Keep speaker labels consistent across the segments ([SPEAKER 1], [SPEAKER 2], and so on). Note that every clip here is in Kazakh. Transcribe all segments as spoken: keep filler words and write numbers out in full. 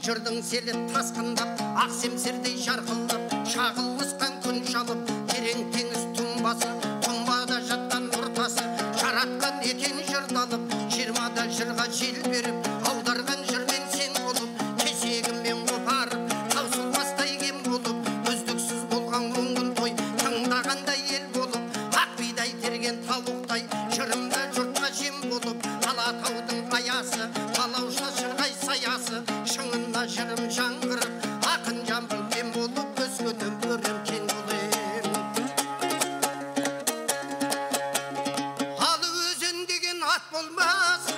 [SPEAKER 1] жырдың селі тасқындап, ақ семсердей жарқылдап, шағыл ысқан күн шалып, терең теңіз тұнбасы, тұнбада жатқан ортасы, жаратқан екен жырдалып, жиырмада жырға жел беріп, аударған жырмен сен болып, кесегіммен қопарып, таусылмастай кем болып, үздіксіз болған көңіл той, тыңдағандай ел болып, ақ бидай терген тауықтай, жырымда жұртқа жем болып, Алатаудың аясы, балауша жырғай саясы, шыңына жырым жаңғырып, ақын жамбыл кем болып, өскенім өрем кен болем. Ал өзен деген ат болмас,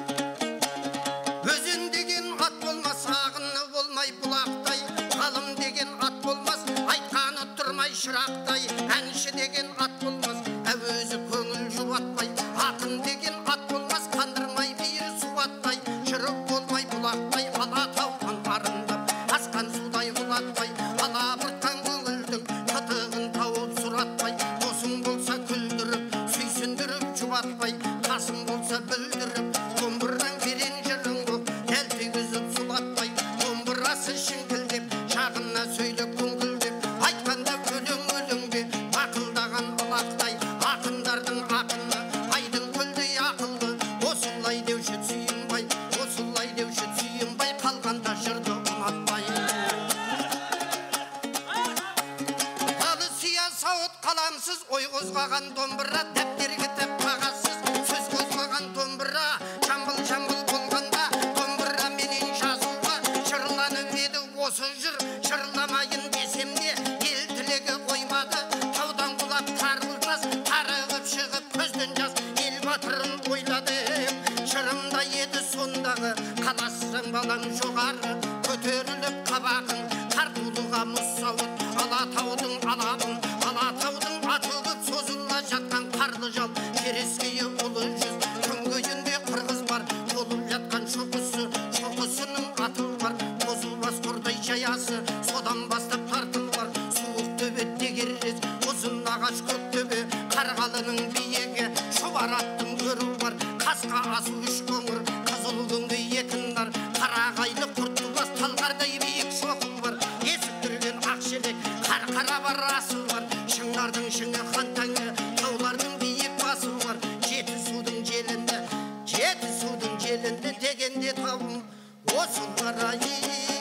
[SPEAKER 1] өзен деген ат болмас, ағыны болмай бұлақтай, ғалым деген ат болмас, айтқаны тұрмай шырақтай, әнші деген ат болмас, әуезі көңіл жұбатпай, ақын деген ат болмас, қандырмай бейір суаттай, жырып болмай бұлақтай, Алатаудан арындап, асқан судай ұлатпай, алабұртқан көңілдің қытығын тауып сұратпай, досың болса күлдіріп, сүйсіндіріп жұбатпай, қасым болса бүлдіріп, домбыраң берен жырың боп, дәл түйгізіп сұлатпай, домбырасы шіңкілдеп, жағына сөйлеп күңкілдеп, айтқанда өлең өлеңге ақылдаған алақтай, ақындардың ақыны, айдың көлдей ақылды, осылай деуші сүйінбай, осылай деуші сүйінбай, қалғанда жырды ұнатпай. Алы сия сауыт қаламсыз, ой қозғаған домбыра, дәптер кітап қағазсыз, сөз қозғаған домбыра, жамбыл-жамбыл болғанда, домбыра менен жазуға, жырланып еді осы жыр, жырламайын десем де, ел тілегі қоймады, таудан құлап қарғылтас, тарығып шығып көзден жас, ел батырын ойладым, жырымда еді сондағы, қаласың балаң жоғары, көтеріліп қабағың, тартулыға мұз сауыт, Алатаудың алабын, Алатаудың атылып созыла жатқан қарлы жал, керескейі ұлы жүз, күнгейінде қырғыз бар, толып жатқан шоқысы, шоқысының атыл бар, қозылмас қордай жаясы, содан бастап тартылар, суық төбет дегеррез, ұзын ағаш көк төбе, қарғалының биеге, шұбар аттың көрі бар, қасқа асу үш қоңыр, қызыл күнгі етіндар, қарағайлы құрттылас, талғардай биік шоқыл бар, есіп түрген ақ желек, қарқара бар асы бар, шыңдардың шыңы хантаңы, таулардың биік басы бар, жеті судың желінді, жеті судың желінді дегенде тауым, осылар ай.